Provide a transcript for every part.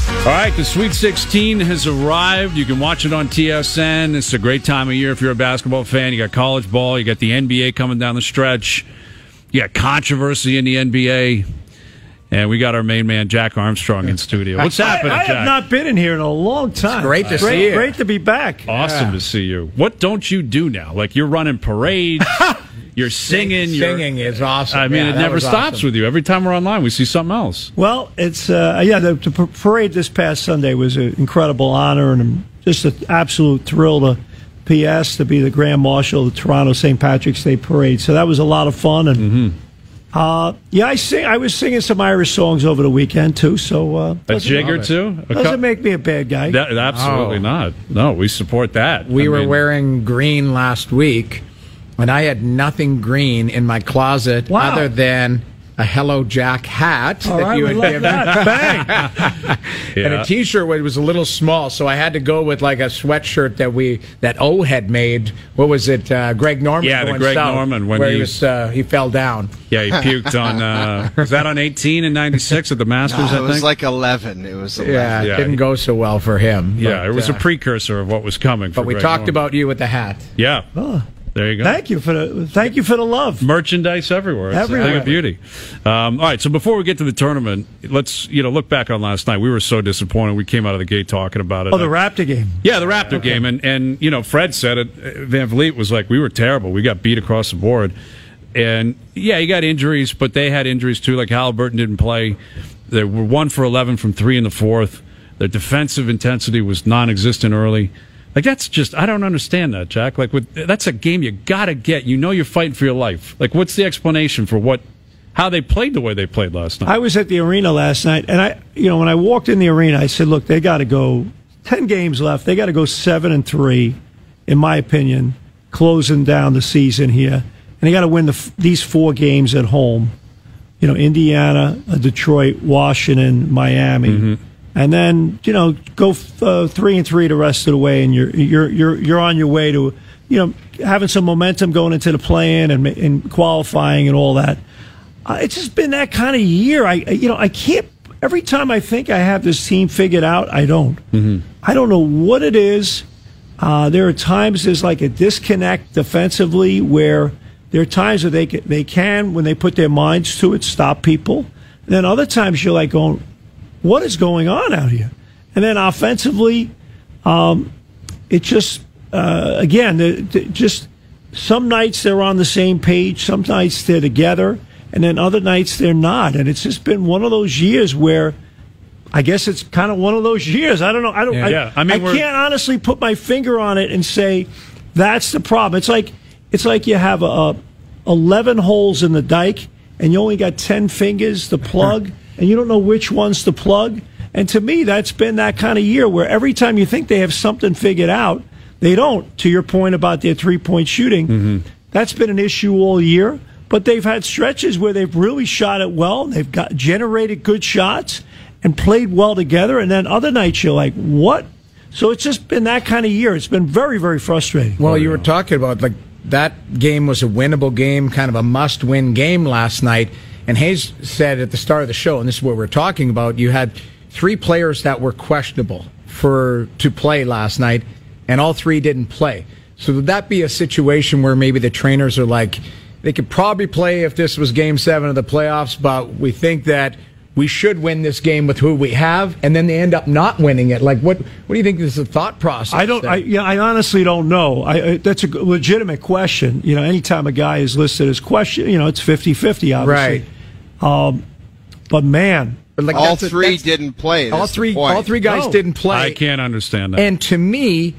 All right, the Sweet 16 has arrived. You can watch it on TSN. It's a great time of year if you're a basketball fan. You got college ball. You got the NBA coming down the stretch. You got controversy in the NBA. And we got our main man, Jack Armstrong, in studio. What's happening, Jack? I have not been in here in a long time. It's great to see you. Great to be back. Awesome to see you. What don't you do now? Like, you're running parades. You're singing. Singing is awesome. I mean, it never stops awesome. with you. Every time we're online, we see something else. Well, it's the parade this past Sunday was an incredible honor and just an absolute thrill to PS to be the Grand Marshal of the Toronto St. Patrick's Day Parade. So that was a lot of fun. And I was singing some Irish songs over the weekend too. So a jigger too doesn't make me a bad guy. Absolutely not. No, we support that. We were wearing green last week. And I had nothing green in my closet other than a Hello Jack hat that you had given. Bang! And a T-shirt was a little small, so I had to go with like a sweatshirt that O had made. What was it? Greg Norman. Yeah, the Greg Norman when he fell down. Yeah, he puked on. Was that on 18 and 96 at the Masters? No, I think it was like 11. It was 11. Yeah, it didn't go so well for him. Yeah, it was a precursor of what was coming. But we talked about you with the hat. Yeah. Oh. There you go. Thank you for the love. Merchandise everywhere. It's a thing of beauty. All right, so before we get to the tournament, let's look back on last night. We were so disappointed. We came out of the gate talking about it. Oh, the Raptor game. Yeah, the Raptor game, and Fred said it. Van Vliet was like, we were terrible. We got beat across the board, and yeah, you got injuries, but they had injuries too. Like Halliburton didn't play. They were 1 for 11 from 3 in the fourth. Their defensive intensity was non-existent early. Like, that's just, I don't understand that, Jack. Like, that's a game you got to get. You know you're fighting for your life. Like, what's the explanation for how they played the way they played last night? I was at the arena last night, and when I walked in the arena, I said, look, they got to go, 10 games left. They got to go 7-3, in my opinion, closing down the season here. And they got to win these 4 games at home. Indiana, Detroit, Washington, Miami. Mm-hmm. And then go 3-3 the rest of the way, and you're on your way to having some momentum going into the play-in and qualifying and all that. It's just been that kind of year. I can't. Every time I think I have this team figured out, I don't. Mm-hmm. I don't know what it is. There are times there's like a disconnect defensively where there are times where they can when they put their minds to it, stop people. And then other times you're like going, what is going on out here? And then offensively, it just, just some nights they're on the same page, some nights they're together, and then other nights they're not. And it's just been one of those years where I guess it's kind of one of those years. I don't know. I can't honestly put my finger on it and say that's the problem. It's like you have 11 holes in the dike and you only got 10 fingers to plug. And you don't know which ones to plug. And to me, that's been that kind of year where every time you think they have something figured out, they don't. To your point about their three-point shooting, that's been an issue all year. But they've had stretches where they've really shot it well. They've generated good shots and played well together. And then other nights you're like, what? So it's just been that kind of year. It's been very, very frustrating. Well, you were talking about that game was a winnable game, kind of a must-win game last night. And Hayes said at the start of the show, and this is what we're talking about, you had 3 players that were questionable to play last night, and all 3 didn't play. So would that be a situation where maybe the trainers are like, they could probably play if this was Game 7 of the playoffs, but we think that we should win this game with who we have, and then they end up not winning it. Like, what do you think is the thought process? I honestly don't know. That's a legitimate question. Anytime a guy is listed as question, it's 50-50, obviously. Right. But man, all 3 didn't play. All three guys didn't play. I can't understand that. And to me,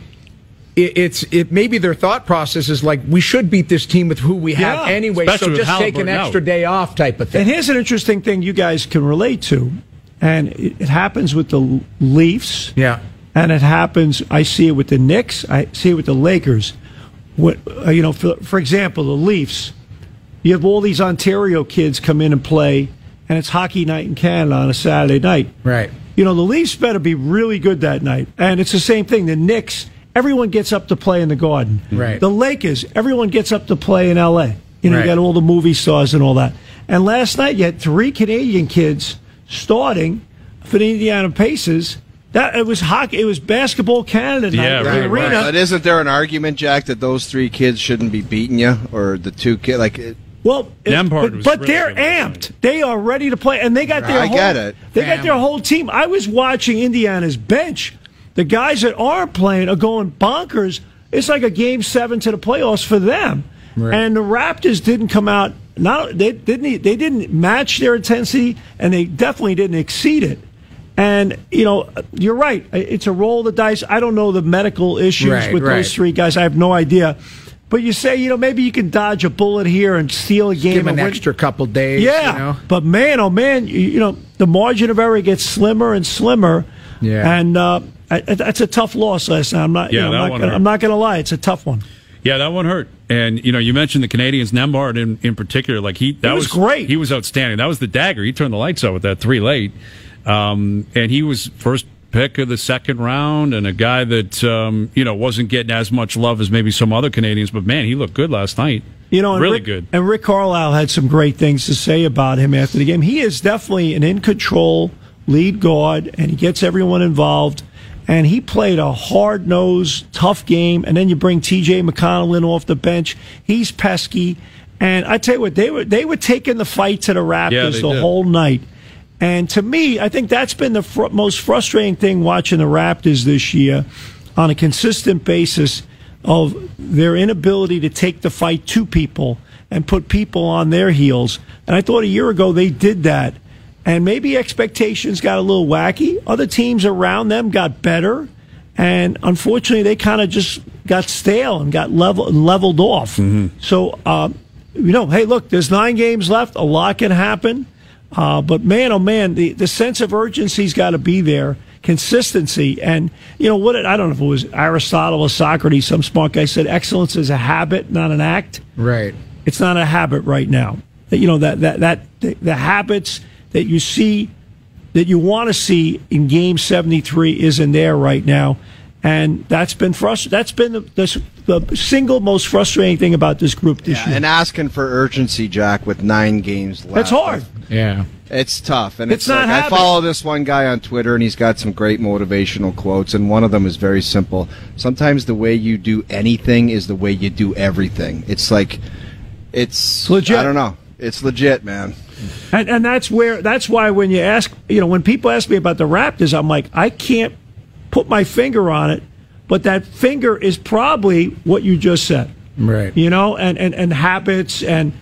it maybe their thought process is like, we should beat this team with who we have anyway, so just take an extra day off type of thing. And here's an interesting thing you guys can relate to, and it happens with the Leafs. Yeah. And it happens, I see it with the Knicks, I see it with the Lakers. For example, the Leafs, you have all these Ontario kids come in and play, and it's hockey night in Canada on a Saturday night. Right. The Leafs better be really good that night. And it's the same thing. The Knicks, everyone gets up to play in the Garden. Right. The Lakers, everyone gets up to play in L.A. You got all the movie stars and all that. And last night, you had 3 Canadian kids starting for the Indiana Pacers. That it was hockey. It was basketball Canada night in the arena. But isn't there an argument, Jack, that those 3 kids shouldn't be beating you, or the 2 kids? But they're amped. They are ready to play, and they got their. They got their whole team. I was watching Indiana's bench. The guys that aren't playing are going bonkers. It's like a Game 7 to the playoffs for them. Right. And the Raptors didn't come out. They didn't match their intensity, and they definitely didn't exceed it. And, you're right. It's a roll of the dice. I don't know the medical issues with those 3 guys. I have no idea. But you say, maybe you can dodge a bullet here and steal a game. Give an extra couple days. Yeah. But, man, oh, man, the margin of error gets slimmer and slimmer. Yeah. And that's a tough loss last night. I'm not going to lie. It's a tough one. Yeah, that one hurt. And, you mentioned the Canadians, Nembhard in particular. That was great. He was outstanding. That was the dagger. He turned the lights out with that 3 late. And he was first pick of the second round, and a guy that wasn't getting as much love as maybe some other Canadians, but man, he looked good last night. Really good. And Rick Carlisle had some great things to say about him after the game. He is definitely an in control lead guard, and he gets everyone involved. And he played a hard nosed, tough game. And then you bring T.J. McConnell in off the bench. He's pesky, and I tell you what, they were taking the fight to the Raptors the whole night. And to me, I think that's been the most frustrating thing watching the Raptors this year on a consistent basis of their inability to take the fight to people and put people on their heels. And I thought a year ago they did that. And maybe expectations got a little wacky. Other teams around them got better. And unfortunately, they kind of just got stale and got leveled off. Mm-hmm. So, hey, look, there's 9 games left. A lot can happen. But man, oh man, the sense of urgency's got to be there, consistency, and I don't know if it was Aristotle or Socrates. Some smart guy said excellence is a habit, not an act. Right. It's not a habit right now. The habits that you see, that you want to see in Game 73 isn't there right now. And that's been frustrating. That's been the single most frustrating thing about this group this year. And asking for urgency, Jack, with 9 games left. That's hard. Yeah. It's tough. And it's not I follow this one guy on Twitter, and he's got some great motivational quotes, and one of them is very simple. Sometimes the way you do anything is the way you do everything. It's legit. I don't know. It's legit, man. And that's why when you ask, when people ask me about the Raptors, I'm like, I can't put my finger on it, but that finger is probably what you just said. Right. And habits and,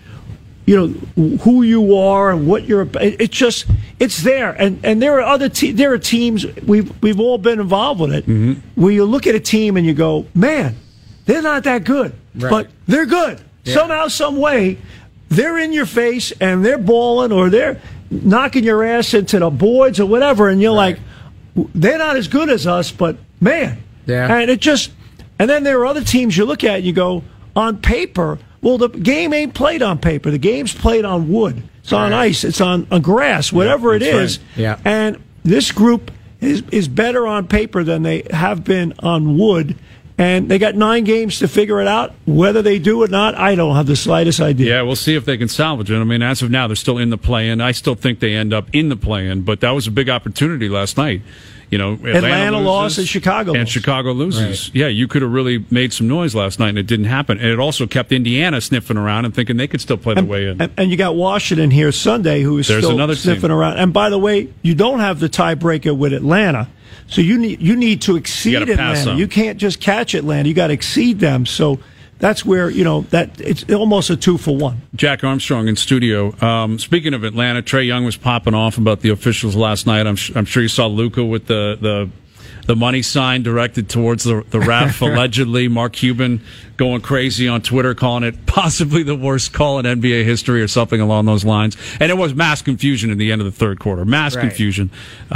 who you are and what you're, it's there. And there are there are teams, we've all been involved with it, mm-hmm. where you look at a team and you go, man, they're not that good, but they're good. Yeah. Somehow, some way, they're in your face and they're balling or they're knocking your ass into the boards or whatever, and you're like, they're not as good as us, but man. Yeah. And then there are other teams you look at and you go, on paper, well, the game ain't played on paper. The game's played on wood. It's on ice. It's on grass, whatever it is. Right. Yeah. And this group is better on paper than they have been on wood. And they got 9 games to figure it out. Whether they do or not, I don't have the slightest idea. Yeah, we'll see if they can salvage it. I mean, as of now, they're still in the play-in. I still think they end up in the play-in, but that was a big opportunity last night. Atlanta lost and Chicago lost. And Chicago loses. Right. Yeah, you could have really made some noise last night, and it didn't happen. And it also kept Indiana sniffing around and thinking they could still play their way in. And you got Washington here Sunday, who is still sniffing around. And by the way, you don't have the tiebreaker with Atlanta. So you need to exceed Atlanta. You can't just catch Atlanta. You got to exceed them. So that's where that it's almost a 2-for-1. Jack Armstrong in studio. Speaking of Atlanta, Trae Young was popping off about the officials last night. I'm sure you saw Luka with the money sign directed towards the ref. Allegedly, Mark Cuban going crazy on Twitter, calling it possibly the worst call in NBA history or something along those lines. And it was mass confusion in the end of the third quarter. Mass confusion.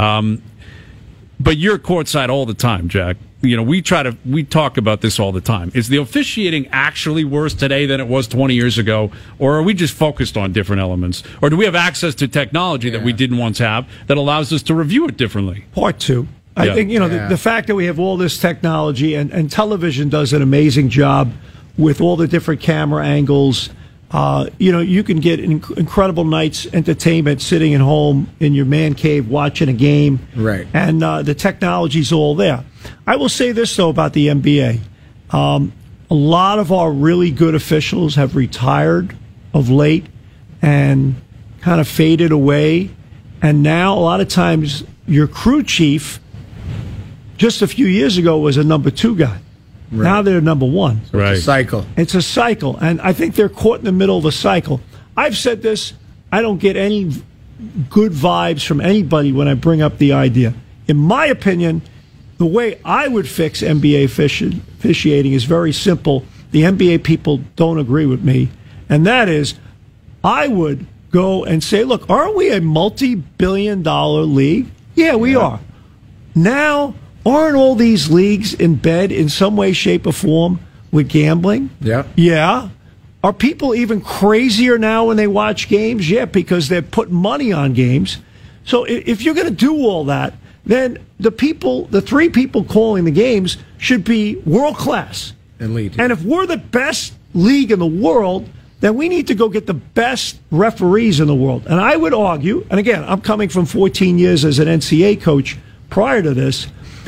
But you're courtside all the time, Jack. We talk about this all the time. Is the officiating actually worse today than it was 20 years ago, or are we just focused on different elements? Or do we have access to technology that we didn't once have that allows us to review it differently? Part 2. I think, the fact that we have all this technology and television does an amazing job with all the different camera angles. You can get incredible nights entertainment sitting at home in your man cave watching a game. Right. And the technology's all there. I will say this, though, about the NBA. A lot of our really good officials have retired of late and kind of faded away. And now, a lot of times, your crew chief, just a few years ago, was a number 2 guy. Right. Now they're number 1. So it's a cycle. It's a cycle. And I think they're caught in the middle of a cycle. I've said this. I don't get any good vibes from anybody when I bring up the idea. In my opinion, the way I would fix NBA officiating is very simple. The NBA people don't agree with me. And that is, I would go and say, look, aren't we a multi-billion-dollar league? Yeah, we are. Now, aren't all these leagues in bed in some way, shape, or form with gambling? Yeah. Yeah. Are people even crazier now when they watch games? Yeah, because they're putting money on games. So if you're going to do all that, then the 3 people calling the games should be world class. Elite. And if we're the best league in the world, then we need to go get the best referees in the world. And I would argue, and again, I'm coming from 14 years as an NCAA coach prior to this,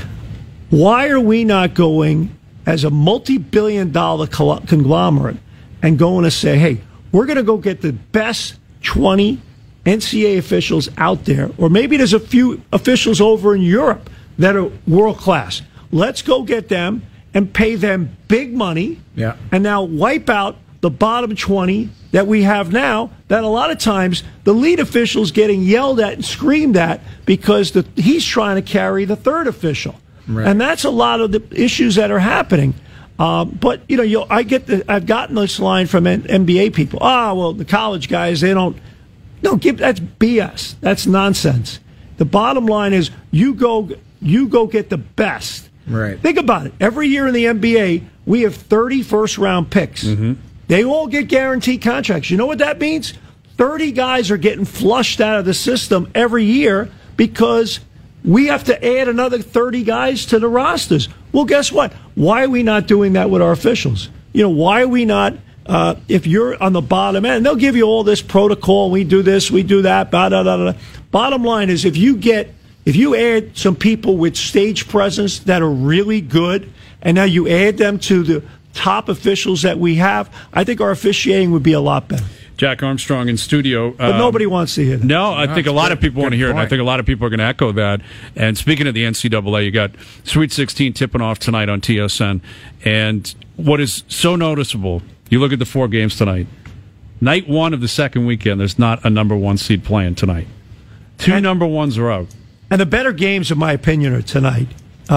why are we not going as a multi-billion-dollar conglomerate and going to say, hey, we're going to go get the best 20 NCAA officials out there, or maybe there's a few officials over in Europe that are world-class. Let's go get them and pay them big money and now wipe out the bottom 20 that we have now, that a lot of times the lead official's getting yelled at and screamed at because he's trying to carry the third official. Right. And that's a lot of the issues that are happening. But I've gotten this line from NBA people. Well, the college guys, they don't give. That's BS. That's nonsense. The bottom line is you go get the best. Right. Think about it. Every year in the NBA, we have 30 first-round picks. Mm-hmm. They all get guaranteed contracts. You know what that means? 30 guys are getting flushed out of the system every year because we have to add another 30 guys to the rosters. Well, guess what? Why are we not doing that with our officials? Why are we not, if you're on the bottom end, they'll give you all this protocol, we do this, we do that, blah, blah, blah, blah. Bottom line is, if you add some people with stage presence that are really good, and now you add them to the top officials that we have, I think our officiating would be a lot better. Jack Armstrong in studio. But nobody wants to hear that. No, I think a lot of people want to hear it, and I think a lot of people are going to echo that. And speaking of the NCAA, you got Sweet 16 tipping off tonight on TSN. And what is so noticeable, you look at the 4 games tonight. Night 1 of the second weekend, there's not a number 1 seed playing tonight. 2 number 1s are out. And the better games, in my opinion, are tonight.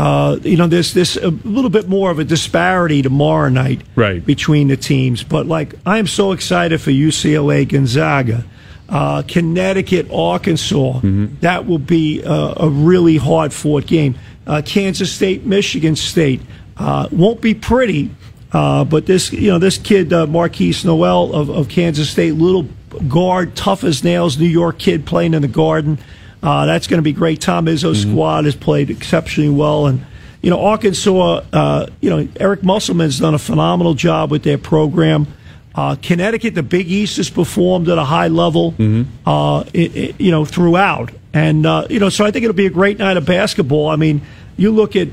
There's a little bit more of a disparity tomorrow night between the teams. But, I am so excited for UCLA, Gonzaga, Connecticut, Arkansas. Mm-hmm. That will be a really hard-fought game. Kansas State, Michigan State. Won't be pretty, but this kid, Marquise Noel of Kansas State, little guard, tough as nails, New York kid playing in the Garden. That's going to be great. Tom Izzo's squad has played exceptionally well. And, Arkansas, Eric Musselman's done a phenomenal job with their program. Connecticut, the Big East has performed at a high level, throughout. And, so I think it'll be a great night of basketball. I mean, you look at,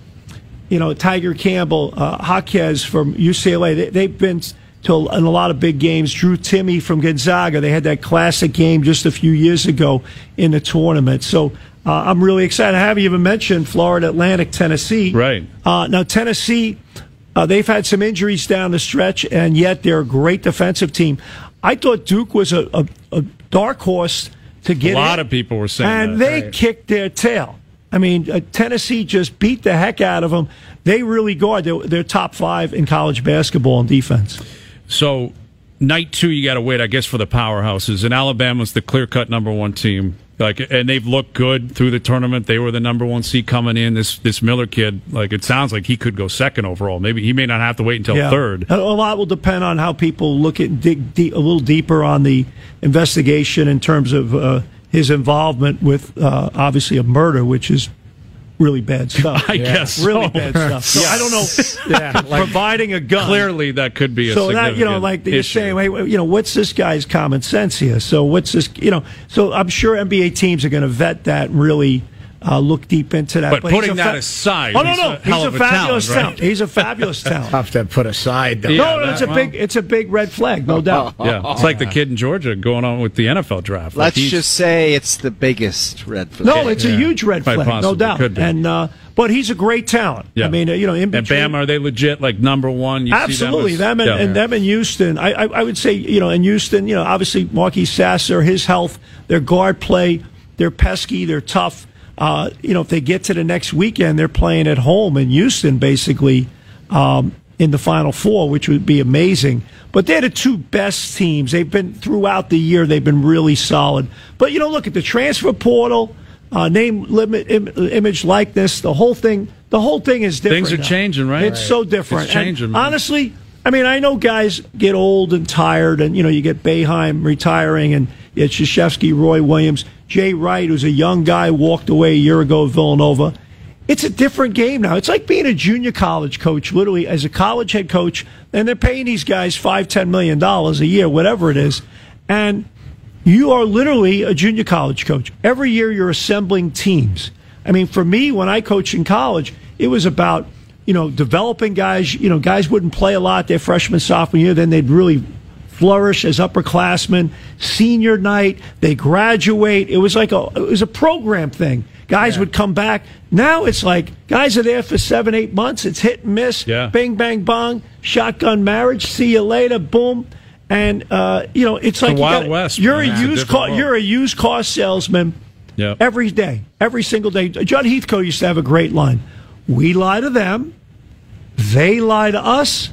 Tiger Campbell, Jaquez from UCLA, they've been in a lot of big games. Drew Timme from Gonzaga, they had that classic game just a few years ago in the tournament. So I'm really excited. I haven't even mentioned Florida Atlantic, Tennessee. Right. Now, Tennessee, they've had some injuries down the stretch, and yet they're a great defensive team. I thought Duke was a dark horse to get in. A lot of people were saying and that. And they kicked their tail. I mean, Tennessee just beat the heck out of them. They really guard. They're top 5 in college basketball on defense. So, night 2, you got to wait, I guess, for the powerhouses. And Alabama's the clear-cut number 1 team. And they've looked good through the tournament. They were the number 1 seed coming in. This Miller kid, it sounds like he could go 2nd overall. Maybe he may not have to wait until 3rd. A lot will depend on how people dig a little deeper on the investigation in terms of his involvement with, obviously, a murder, which is really bad stuff. I guess really so. bad stuff. So I don't know. Providing a gun. Clearly, that could be a so significant that like you're issue. saying, hey, what's this guy's common sense here? So what's this? So I'm sure NBA teams are going to vet that and really look deep into that. But putting that aside, he's a fabulous talent. He's a fabulous talent. Tough to put aside, though. No, it's a big red flag, no doubt. Yeah, it's like the kid in Georgia going on with the NFL draft. Let's just say it's the biggest red flag. No, it's a huge red flag, no doubt. Could be. And but he's a great talent. Yeah. I mean, in between, and Bam, are they legit like number one? You absolutely, see them in Houston. I would say in Houston, obviously Marquis Sasser, his health, their guard play, they're pesky, they're tough. If they get to the next weekend, they're playing at home in Houston, basically, in the Final Four, which would be amazing. But they're the two best teams. They've been throughout the year. They've been really solid. But look at the transfer portal, name, limit, image, likeness. The whole thing is different. Things are changing, right? It's so different. It's changing. And honestly, I mean, I know guys get old and tired, and you get Boeheim retiring, and you had Krzyzewski, Roy Williams. Jay Wright, who's a young guy, walked away a year ago at Villanova. It's a different game now. It's like being a junior college coach, literally, as a college head coach, and they're paying these guys $5-10 million a year, whatever it is. And you are literally a junior college coach. Every year you're assembling teams. I mean, for me, when I coached in college, it was about, developing guys. Guys wouldn't play a lot their freshman, sophomore year, then they'd really flourish as upperclassmen. Senior night, they graduate. It was a program thing. Guys would come back. Now it's like guys are there for 7-8 months. It's hit and miss. Yeah. Bing, bang, bong. Shotgun marriage. See you later. Boom. And it's like Wild West. You're a used car salesman. Yep. Every day, every single day. John Heathcote used to have a great line. We lie to them. They lie to us.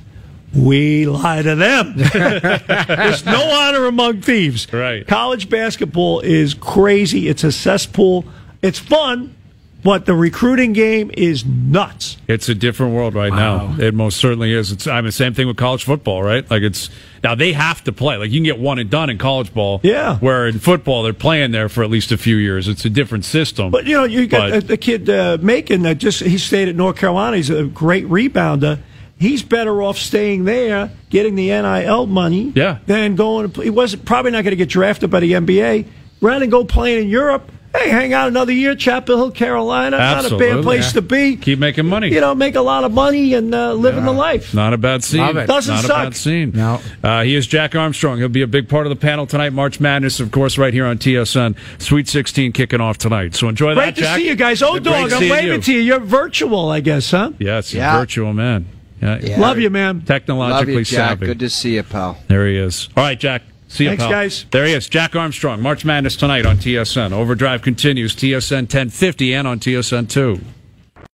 We lie to them. There's no honor among thieves. Right. College basketball is crazy. It's a cesspool. It's fun, but the recruiting game is nuts. It's a different world right now. It most certainly is. The same thing with college football, right? Like now they have to play. Like you can get one and done in college ball. Yeah. Where in football they're playing there for at least a few years. It's a different system. But you got the kid Macon that he stayed at North Carolina. He's a great rebounder. He's better off staying there, getting the NIL money, than going. He wasn't probably not going to get drafted by the NBA. Rather than go playing in Europe, hey, hang out another year, Chapel Hill, Carolina. Absolutely. Not a bad place to be. Keep making money. Make a lot of money and living the life. Not a bad scene. Love it. Doesn't Not suck. a bad scene. No. He is Jack Armstrong. He'll be a big part of the panel tonight. March Madness, of course, right here on TSN. Sweet 16 kicking off tonight. So enjoy that, Great to Jack. see you guys. Oh, dog, I'm waving to you. You're virtual, I guess, huh? Yes, he's virtual, man. Yeah. Love you, man. Technologically Love you, Jack. savvy. Good to see you, pal. There he is. All right, Jack. See you, Thanks, pal. guys. There he is. Jack Armstrong. March Madness tonight on TSN. Overdrive continues. TSN 1050 and on TSN 2.